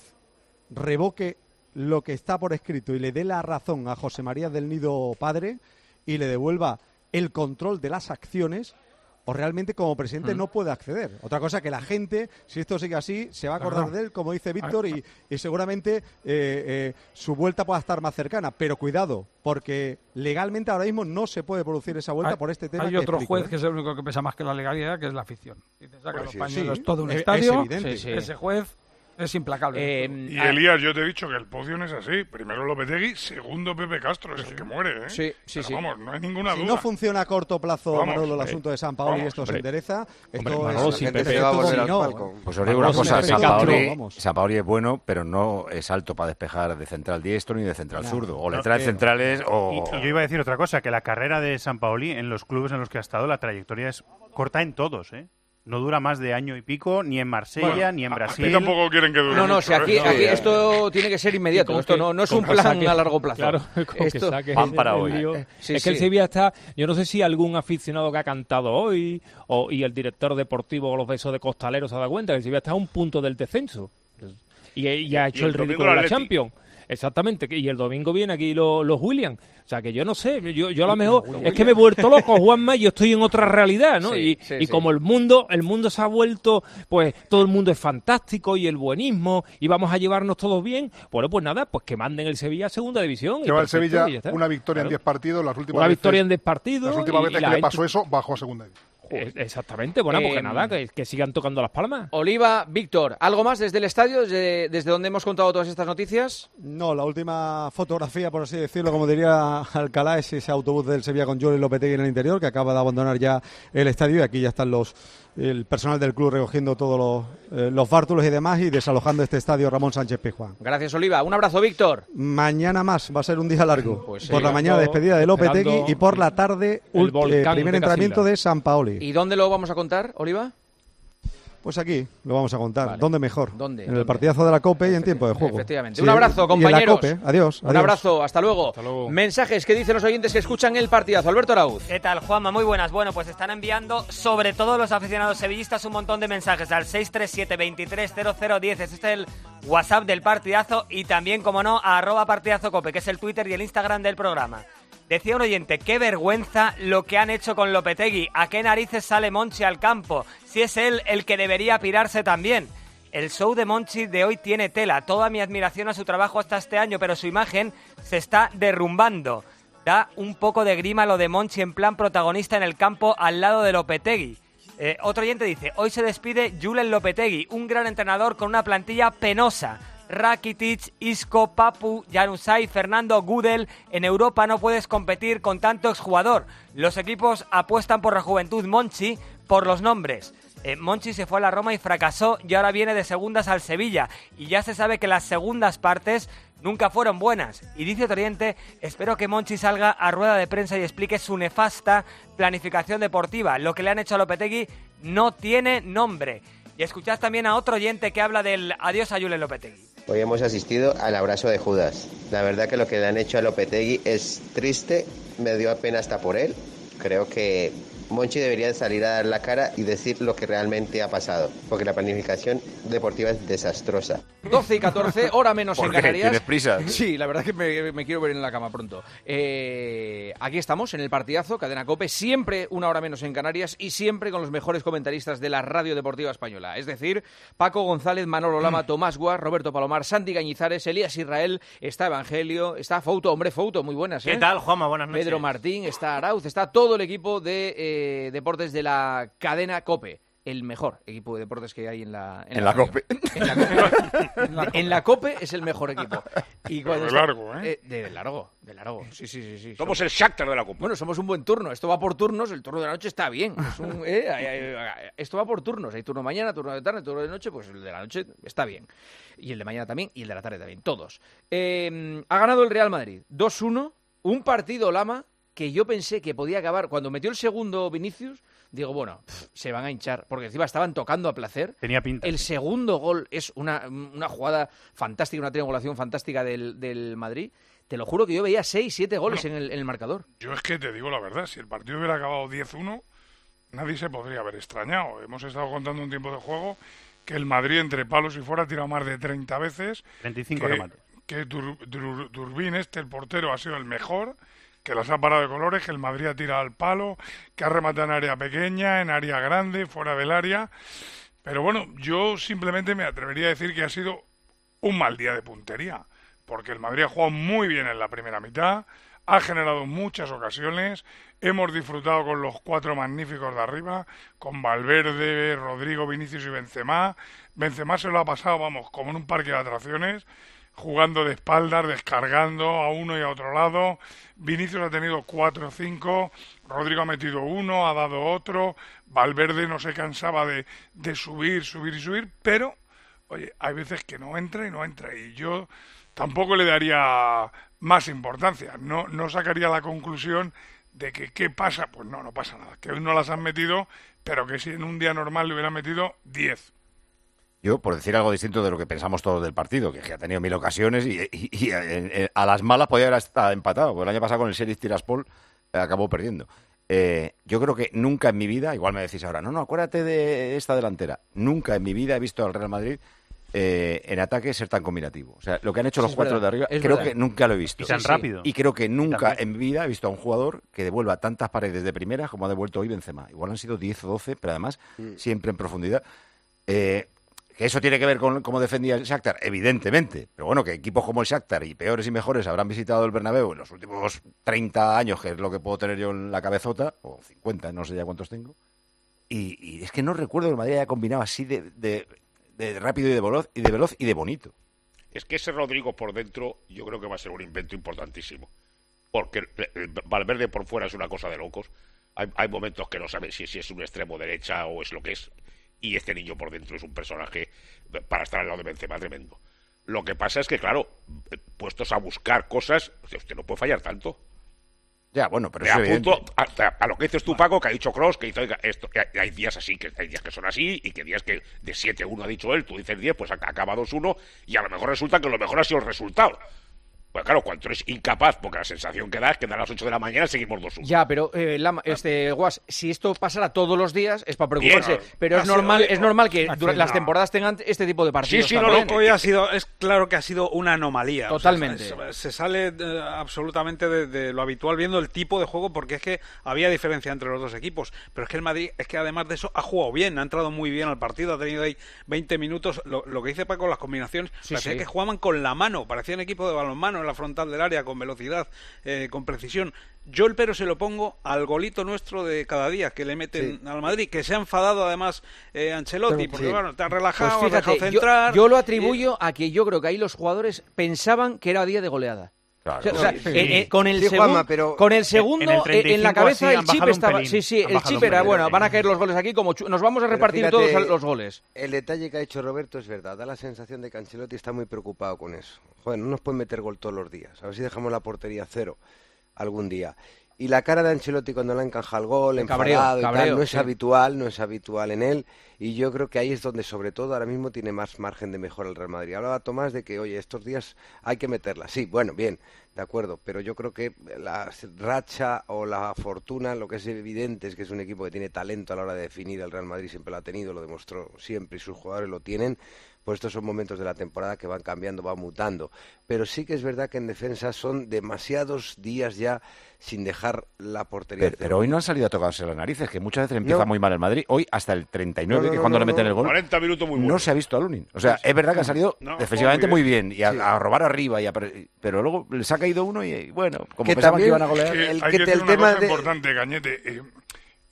S9: revoque lo que está por escrito y le dé la razón a José María del Nido padre y le devuelva el control de las acciones, o realmente como presidente mm. no puede acceder. Otra cosa que la gente, si esto sigue así, se va a acordar claro. de él, como dice Víctor, y, y seguramente eh, eh, su vuelta pueda estar más cercana. Pero cuidado, porque legalmente ahora mismo no se puede producir esa vuelta
S14: hay,
S9: por este tema.
S14: Hay
S9: que
S14: otro
S9: explico,
S14: juez
S9: ¿eh?
S14: que es el único que pesa más que la legalidad, que es la afición. Y te saca
S9: pues
S14: los
S9: sí,
S14: pañuelos
S9: sí.
S14: todo un
S9: es,
S14: estadio.
S9: Es evidente.
S14: Sí, sí. Ese juez es implacable.
S5: Eh, y Elías, yo te he dicho que el podio no es así. Primero Lopetegui, segundo Pepe Castro, es el que muere, ¿eh?
S2: Sí, sí,
S5: Pero
S2: sí.
S5: Vamos, no hay ninguna
S9: si
S5: duda.
S9: no funciona a corto plazo,
S5: vamos,
S9: Manolo, el
S5: eh,
S9: asunto de Sampaoli y esto
S5: hombre,
S9: se endereza, esto
S15: hombre, Manolo,
S9: es...
S15: si
S9: el
S15: Pepe
S12: va a volver al
S9: no,
S12: palco.
S4: Pues os digo una cosa,
S15: Pepe
S4: Sampaoli,
S9: Castro,
S4: Sampaoli es bueno, pero no es alto para despejar de central diestro ni de central
S9: no,
S4: zurdo. O le
S8: no,
S4: trae
S8: eh,
S4: centrales o...
S8: Y, y yo iba a decir otra cosa, que la carrera de Sampaoli en los clubes en los que ha estado, la trayectoria es corta en todos, ¿eh? No dura más de año y pico, ni en Marsella,
S5: bueno,
S8: ni en
S5: a,
S8: Brasil.
S5: Aquí tampoco quieren que dure
S2: No, no,
S5: mucho,
S2: si aquí,
S5: ¿eh?
S2: aquí
S5: no,
S2: esto tiene que ser inmediato. Esto
S15: que,
S2: no, no es un
S15: que
S2: plan
S15: saque,
S2: a largo plazo.
S15: Claro, con
S2: esto,
S15: que saque
S4: van para
S15: el,
S4: hoy.
S15: el lío.
S2: Sí,
S15: es
S2: sí.
S15: que el Sevilla está... Yo no sé si algún aficionado que ha cantado hoy o, y el director deportivo o los besos de Costalero se ha dado cuenta que el Sevilla está a un punto del descenso. Y, y ha hecho
S6: y
S15: el,
S6: el
S15: ridículo de la
S6: Atleti.
S15: Champions. Exactamente, y el domingo viene aquí los, los Williams. O sea, que yo no sé, yo, yo a lo mejor es que me he vuelto loco, Juanma, y yo estoy en otra realidad, ¿no?
S2: Sí,
S15: y
S2: sí,
S15: y
S2: sí.
S15: como el mundo el mundo se ha vuelto, pues todo el mundo es fantástico y el buenismo, y vamos a llevarnos todos bien, bueno, pues nada, pues que manden el Sevilla a segunda división.
S13: Lleva el
S15: perfecto,
S13: Sevilla
S15: y ya está.
S13: una victoria
S15: Claro.
S13: en diez partidos, las últimas
S15: Una
S13: veces,
S15: victoria en diez partidos.
S13: Las últimas
S15: y-
S13: veces
S15: y
S13: que
S15: la
S13: le
S15: gente-
S13: pasó eso, bajó a segunda división.
S15: Eh, Exactamente, bueno, pues
S2: Eh,
S15: que nada, que, que sigan tocando las palmas.
S2: Oliva, Víctor, ¿algo más desde el estadio, desde, desde donde hemos contado todas estas noticias?
S9: No, la última fotografía, por así decirlo, como diría Alcalá, es ese autobús del Sevilla con Joel Lopetegui en el interior, que acaba de abandonar ya el estadio, y aquí ya están los el personal del club recogiendo todos los, eh, los bártulos y demás y desalojando este estadio Ramón Sánchez Pizjuán.
S2: Gracias, Oliva. Un abrazo, Víctor.
S9: Mañana más, va a ser un día largo.
S2: Pues sí,
S9: por la mañana despedida de Lopetegui
S15: esperando
S9: y por la tarde
S15: el
S9: ult-
S15: volcán
S9: eh, primer
S15: de
S9: entrenamiento
S15: Casilda.
S9: de Sampaoli.
S2: ¿Y dónde lo vamos a contar, Oliva?
S9: Pues aquí lo vamos a contar.
S2: Vale.
S9: ¿Dónde mejor?
S2: ¿Dónde?
S9: En el
S2: ¿Dónde?
S9: partidazo de la COPE y en tiempo de juego.
S2: Efectivamente.
S9: Sí,
S2: Un abrazo,
S9: y en la
S2: compañeros.
S9: COPE. Adiós,
S2: Un
S9: adiós.
S2: abrazo, hasta luego.
S15: Hasta luego.
S2: Mensajes que dicen los oyentes que escuchan el partidazo. Alberto Arauz.
S17: ¿Qué tal, Juanma? Muy buenas. Bueno, pues están enviando, sobre todo los aficionados sevillistas, un montón de mensajes al seis tres siete, veintitrés cero cero diez. Este es el WhatsApp del partidazo y también, como no, a arroba partidazo cope, que es el Twitter y el Instagram del programa. Decía un oyente, qué vergüenza lo que han hecho con Lopetegui. ¿A qué narices sale Monchi al campo? Si es él el que debería pirarse también. El show de Monchi de hoy tiene tela. Toda mi admiración a su trabajo hasta este año, pero su imagen se está derrumbando. Da un poco de grima lo de Monchi en plan protagonista en el campo al lado de Lopetegui. Eh, otro oyente dice, hoy se despide Julen Lopetegui, un gran entrenador con una plantilla penosa. Rakitic, Isco, Papu, Januzaj, Fernando, Gudel. En Europa no puedes competir con tanto exjugador. Los equipos apuestan por la juventud. Monchi, por los nombres. Eh, Monchi se fue a la Roma y fracasó y ahora viene de segundas al Sevilla. Y ya se sabe que las segundas partes nunca fueron buenas. Y dice otro oyente, espero que Monchi salga a rueda de prensa y explique su nefasta planificación deportiva. Lo que le han hecho a Lopetegui no tiene nombre. Y escuchad también a otro oyente que habla del adiós a Julen Lopetegui.
S18: Hoy hemos asistido al abrazo de Judas. La verdad que lo que le han hecho a Lopetegui es triste, me dio pena hasta por él. Creo que Monchi debería salir a dar la cara y decir lo que realmente ha pasado, porque la planificación deportiva es desastrosa.
S2: doce y catorce, hora menos en
S4: ¿Por qué?
S2: Canarias.
S4: ¿Tienes prisa?
S2: Sí, la verdad que me, me quiero ver en la cama pronto. Eh, aquí estamos, en el partidazo, Cadena COPE, siempre una hora menos en Canarias y siempre con los mejores comentaristas de la radio deportiva española. Es decir, Paco González, Manolo Lama, Tomás Guas, Roberto Palomar, Santi Cañizares, Elías Israel, está Evangelio, está Fouto, hombre Fouto, muy buenas, ¿eh?
S19: ¿Qué tal, Juanma? Buenas noches.
S2: Pedro Martín, está Arauz, está todo el equipo de eh, deportes de la cadena COPE. el mejor equipo de deportes que hay en la...
S4: En, en la, la COPE.
S2: En la COPE. En la COPE es el mejor equipo.
S5: Y de está, largo, ¿eh?
S2: ¿eh? De largo, de largo. Sí, sí, sí. sí.
S6: Somos el Shakhtar de la COPE.
S2: Bueno, somos un buen turno. Esto va por turnos. El turno de la noche está bien. Es un, eh, esto va por turnos. Hay turno mañana, turno de tarde, turno de noche. Pues el de la noche está bien. Y el de mañana también. Y el de la tarde también. Todos. Eh, ha ganado el Real Madrid. dos uno. Un partido, Lama, que yo pensé que podía acabar. Cuando metió el segundo Vinicius, digo, bueno, pff, se van a hinchar, porque encima estaban tocando a placer.
S8: Tenía pinta.
S2: El segundo gol es una, una jugada fantástica, una triangulación fantástica del, del Madrid. Te lo juro que yo veía seis, siete goles bueno, en, el, en el marcador.
S5: Yo es que te digo la verdad, si el partido hubiera acabado diez uno, nadie se podría haber extrañado. Hemos estado contando un tiempo de juego que el Madrid entre palos y fuera ha tirado más de treinta veces.
S8: treinta y cinco
S5: que,
S8: remates.
S5: Que Dur, Dur, Durbín, este, el portero, ha sido el mejor, que las ha parado de colores, que el Madrid ha tirado al palo, que ha rematado en área pequeña, en área grande, fuera del área. Pero bueno, yo simplemente me atrevería a decir que ha sido un mal día de puntería, porque el Madrid ha jugado muy bien en la primera mitad, ha generado muchas ocasiones, hemos disfrutado con los cuatro magníficos de arriba, con Valverde, Rodrigo, Vinicius y Benzema. Benzema se lo ha pasado, vamos, como en un parque de atracciones, jugando de espaldas, descargando a uno y a otro lado. Vinicius ha tenido cuatro o cinco, Rodrigo ha metido uno, ha dado otro, Valverde no se cansaba de, de subir, subir y subir, pero, oye, hay veces que no entra y no entra, y yo tampoco le daría más importancia, no, no sacaría la conclusión de que ¿qué pasa? Pues no, no pasa nada, que hoy no las han metido, pero que si en un día normal le hubieran metido diez.
S4: Yo, por decir algo distinto de lo que pensamos todos del partido, que, que ha tenido mil ocasiones y, y, y a, a las malas podía haber estado empatado, porque el año pasado con el Sheriff Tiraspol eh, acabó perdiendo. Eh, yo creo que nunca en mi vida, igual me decís ahora, no, no, acuérdate de esta delantera, nunca en mi vida he visto al Real Madrid eh, en ataque ser tan combinativo. O sea, lo que han hecho los cuatro de arriba, creo que nunca lo he visto.
S8: Y tan rápido.
S4: Y creo que nunca en mi vida he visto a un jugador que devuelva tantas paredes de primera como ha devuelto hoy Benzema. Igual han sido diez o doce, pero además mm. siempre en profundidad. Eh... ¿Que eso tiene que ver con cómo defendía el Shakhtar? Evidentemente. Pero bueno, que equipos como el Shakhtar y peores y mejores habrán visitado el Bernabéu en los últimos treinta años, que es lo que puedo tener yo en la cabezota, o cincuenta, no sé ya cuántos tengo. Y, y es que no recuerdo que el Madrid haya combinado así de, de, de rápido y de, veloz, y de veloz y de bonito.
S6: Es que ese Rodrigo por dentro yo creo que va a ser un invento importantísimo. Porque el Valverde por fuera es una cosa de locos. Hay, hay momentos que no saben si, si es un extremo derecha o es lo que es. Y este niño por dentro es un personaje para estar al lado de Benzema tremendo. Lo que pasa es que, claro, puestos a buscar cosas, usted no puede fallar tanto.
S4: Ya, bueno, pero
S6: es evidente. A, a, a lo que dices tú, Paco, que ha dicho Kroos, que hizo esto, que hay días así, que hay días que son así, y que días que de siete uno ha dicho él, tú dices diez, pues acaba dos uno, y a lo mejor resulta que lo mejor ha sido el resultado. Pues claro, cuando eres incapaz, porque la sensación que da es que a las ocho de la mañana seguimos dos uno.
S2: Ya, pero, eh, la, este, Guas, si esto pasara todos los días, es para preocuparse. Bien, pero es normal, es normal que durante las temporadas tengan este tipo de partidos.
S7: Sí, sí, no, no, hoy ha sido, es claro que ha sido una anomalía.
S2: Totalmente.
S7: O sea, se sale eh, absolutamente de, de lo habitual viendo el tipo de juego, porque es que había diferencia entre los dos equipos. Pero es que el Madrid, es que además de eso, ha jugado bien, ha entrado muy bien al partido, ha tenido ahí veinte minutos. Lo, lo que dice Paco, las combinaciones, sí, parecía sí. que jugaban con la mano, parecía un equipo de balonmano en la frontal del área, con velocidad, eh, con precisión. Yo el pero se lo pongo al golito nuestro de cada día que le meten sí. al Madrid, que se ha enfadado además eh, Ancelotti, pero, porque sí. bueno, te ha relajado,
S2: pues fíjate,
S7: te ha dejado centrar.
S2: Yo, yo lo atribuyo y... a que yo creo que ahí los jugadores pensaban que era día de goleada.
S4: Claro,
S2: o sea,
S4: sí.
S2: eh, eh, con el
S12: sí,
S2: segundo,
S12: Juanma, pero
S2: con el segundo en, el en la cabeza el chip estaba,
S8: pelín,
S2: sí, sí, el chip era bueno, van a caer los goles aquí, como nos vamos a pero repartir fíjate, todos los goles.
S12: El detalle que ha hecho Roberto es verdad, da la sensación de que Ancelotti está muy preocupado con eso. Joder, no nos pueden meter gol todos los días, a ver si dejamos la portería cero algún día. Y la cara de Ancelotti cuando le encaja el gol, enfadado cabreo, y cabreo, tal, no es sí. habitual, no es habitual en él. Y yo creo que ahí es donde, sobre todo, ahora mismo tiene más margen de mejora el Real Madrid. Hablaba Tomás de que, oye, estos días hay que meterla. Sí, bueno, bien, de acuerdo. Pero yo creo que la racha o la fortuna, lo que es evidente es que es un equipo que tiene talento a la hora de definir. El Real Madrid siempre lo ha tenido, lo demostró siempre y sus jugadores lo tienen. Pues estos son momentos de la temporada que van cambiando, van mutando. Pero sí que es verdad que en defensa son demasiados días ya sin dejar la portería.
S4: Pero, pero hoy no han salido a tocarse las narices, que muchas veces empieza no. muy mal el Madrid. Hoy hasta el treinta y nueve, no, no, que es cuando no, le meten no. el gol,
S6: cuarenta minutos muy bueno.
S4: No se ha visto a Lunin. O sea, es verdad que ha salido no, defensivamente muy bien, muy bien y a, sí. a robar arriba, y a, pero luego les ha caído uno y bueno, como
S12: que
S4: pensaban
S12: también,
S4: que iban a golear.
S5: Es que
S12: el,
S5: hay
S12: que
S5: que
S12: te, el
S5: una
S12: tema
S5: cosa
S12: de...
S5: importante, Cañete. Eh,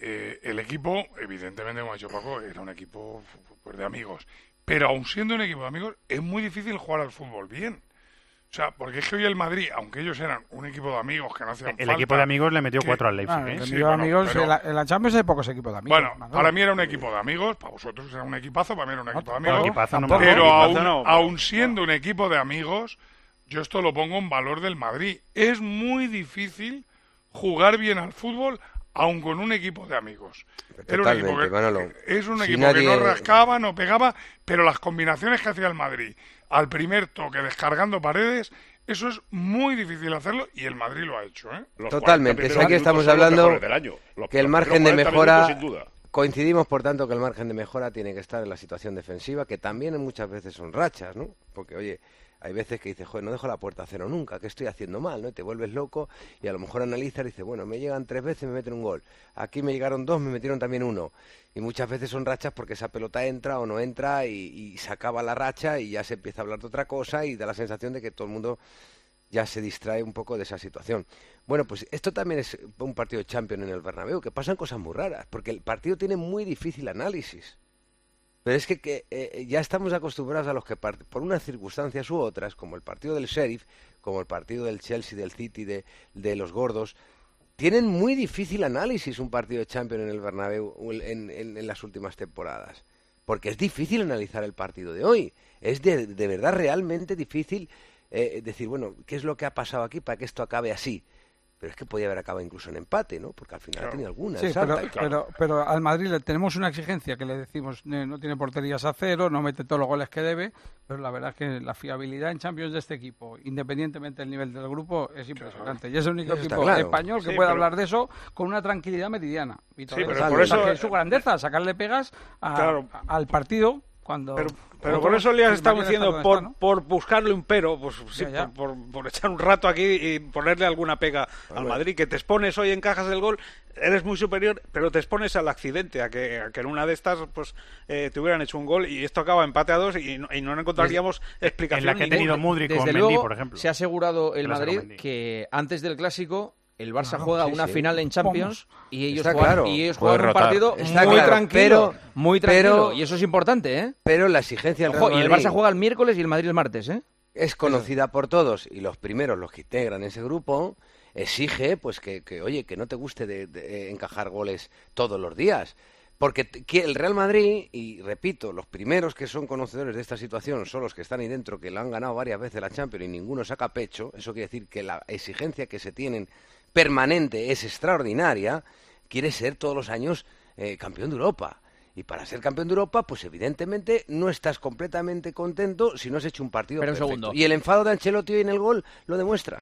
S5: eh, el equipo, evidentemente, como ha dicho Paco, era un equipo pues, de amigos. Pero aun siendo un equipo de amigos, es muy difícil jugar al fútbol bien. O sea, porque es que hoy el Madrid, aunque ellos eran un equipo de amigos que no hacían
S8: El
S5: falta,
S8: equipo de amigos le metió
S5: que-
S8: cuatro al Leipzig.
S14: Ah,
S8: ¿eh?
S14: el
S5: Sí,
S14: mío,
S5: bueno,
S14: amigos,
S5: pero-
S14: en, la, en la Champions hay pocos equipos de amigos.
S5: Bueno,
S14: Manolo.
S5: para mí era un equipo de amigos, para vosotros era un equipazo, para mí era un equipo de amigos.
S8: equipazo no me
S5: pero
S8: parece.
S5: aún,
S8: Equipazo no.
S5: aún siendo un equipo de amigos, yo esto lo pongo en valor del Madrid. Es muy difícil jugar bien al fútbol aun con un equipo de amigos. Era un equipo
S12: Totalmente,
S5: que,
S12: Manolo.
S5: es un
S12: Si
S5: equipo
S12: nadie-
S5: que no rascaba, no pegaba, pero las combinaciones que hacía el Madrid al primer toque descargando paredes, eso es muy difícil hacerlo y el Madrid lo ha hecho, ¿eh?
S12: Totalmente, es aquí estamos hablando que el margen de mejora, coincidimos por tanto que el margen de mejora tiene que estar en la situación defensiva, que también muchas veces son rachas, ¿no? Porque, oye, hay veces que dices, joder, no dejo la puerta a cero nunca, ¿qué estoy haciendo mal? ¿No? Y te vuelves loco y a lo mejor analizas y dices, bueno, me llegan tres veces, me meten un gol. Aquí me llegaron dos, me metieron también uno. Y muchas veces son rachas porque esa pelota entra o no entra y, y se acaba la racha y ya se empieza a hablar de otra cosa y da la sensación de que todo el mundo ya se distrae un poco de esa situación. Bueno, pues esto también es un partido de Champions en el Bernabéu, que pasan cosas muy raras, porque el partido tiene muy difícil análisis. Pero es que, que eh, ya estamos acostumbrados a los que, part- por unas circunstancias u otras, como el partido del Sheriff, como el partido del Chelsea, del City, de, de los gordos, tienen muy difícil análisis un partido de Champions en el Bernabéu en, en, en las últimas temporadas. Porque es difícil analizar el partido de hoy. Es de, de verdad realmente difícil eh, decir, bueno, ¿qué es lo que ha pasado aquí para que esto acabe así? Pero es que podía haber acabado incluso en empate, ¿no? Porque al final
S14: Claro.
S12: ha tenido alguna.
S14: Sí,
S12: el
S14: pero,
S12: Salta, y claro.
S14: pero, pero al Madrid le tenemos una exigencia que le decimos, eh, no tiene porterías a cero, no mete todos los goles que debe, pero la verdad es que la fiabilidad en Champions de este equipo, independientemente del nivel del grupo, es impresionante. Y es el único
S12: Eso está
S14: equipo
S12: claro.
S14: español que
S12: Sí,
S14: puede
S12: pero-
S14: hablar de eso con una tranquilidad meridiana. Y todo
S7: Sí, pero
S14: eso.
S7: por
S14: O sea,
S7: eso-
S14: que es su grandeza, sacarle pegas a-
S7: Claro.
S14: a- al partido cuando...
S7: Pero, pero
S14: otros-
S7: por eso le has
S14: el
S7: estado
S14: Madrid
S7: diciendo,
S14: está
S7: por,
S14: donde está, ¿no?
S7: por buscarle un pero, pues sí,
S14: Ya, ya.
S7: Por, por- por echar un rato aquí y ponerle alguna pega al Madrid, que te expones hoy, encajas el gol, eres muy superior, pero te expones al accidente, a que, a que en una de estas pues eh, te hubieran hecho un gol y esto acaba empate a dos y no, y no encontraríamos explicación ninguna.
S2: Desde luego, se ha asegurado el
S7: Gracias,
S2: Madrid
S7: Mendy.
S2: que antes del Clásico el Barça
S12: Claro,
S2: juega
S12: sí,
S2: una
S12: sí.
S2: final en Champions y ellos
S12: Está
S2: juegan,
S12: claro.
S2: y ellos
S12: Puede
S2: juegan un
S12: rotar.
S2: partido
S12: Está
S2: muy
S12: claro,
S2: tranquilo,
S12: pero-
S2: muy tranquilo,
S12: pero-
S2: y eso es importante, ¿eh?
S12: Pero la exigencia del
S2: Ojo,
S12: Real
S2: y el
S12: Madrid
S2: Barça juega el miércoles y el Madrid el martes, ¿eh?
S12: es conocida por todos y los primeros, los que integran ese grupo, exige pues que, que oye, que no te guste de, de, eh, encajar goles todos los días. Porque t- que el Real Madrid, y repito, los primeros que son conocedores de esta situación son los que están ahí dentro, que lo han ganado varias veces la Champions y ninguno saca pecho. Eso quiere decir que la exigencia que se tienen permanente es extraordinaria. Quiere ser todos los años eh, campeón de Europa. Y para ser campeón de Europa, pues evidentemente no estás completamente contento si no has hecho un partido
S2: Espera un
S12: perfecto.
S2: segundo.
S12: Y el enfado de Ancelotti hoy en el gol lo demuestra.